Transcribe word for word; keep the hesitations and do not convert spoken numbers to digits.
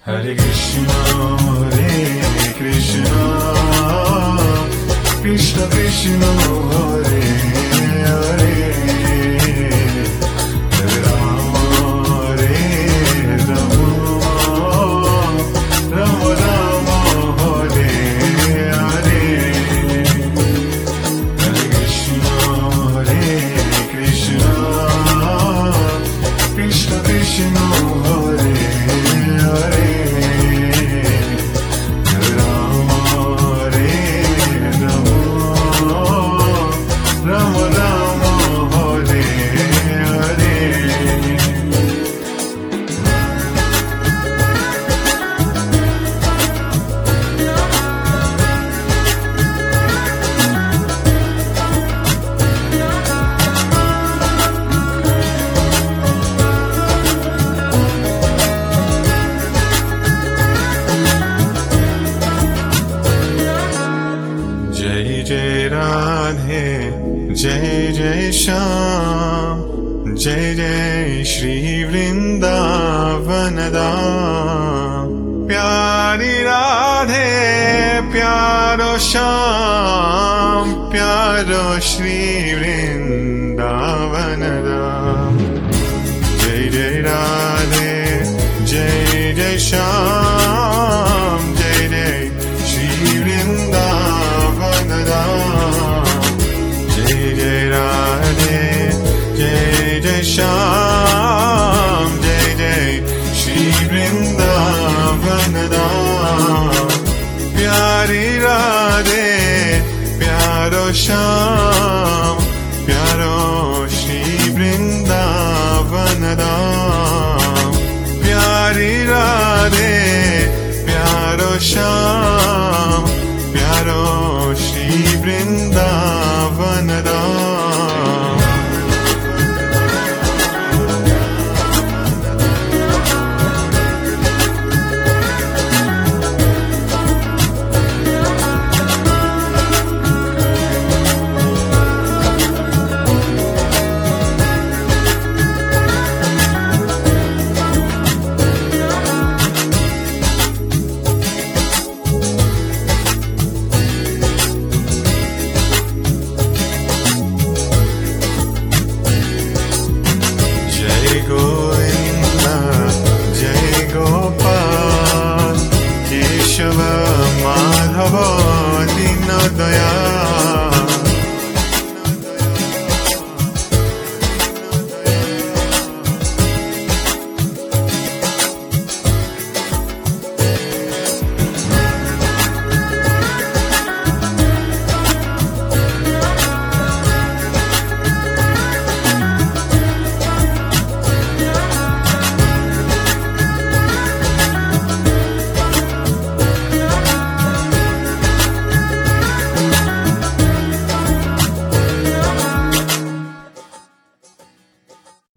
Hare Krishna, Hare Krishna, Krishna Krishna, Hare Hare, Hare Rama, Hare Rama, Rama Rama, Hare Hare, Hare Krishna, Hare Krishna, Krishna Krishna, Hare Hare. जय राधे जय जय श्याम, जय जय श्री वृंदावन धाम। प्यारी राधे प्यारो श्याम, प्यारो श्री वृंदावन धाम। जय जय राधे जय जय श्याम, जय जय श्री वृंदावन धाम। जय जय राधे जय जय श्याम,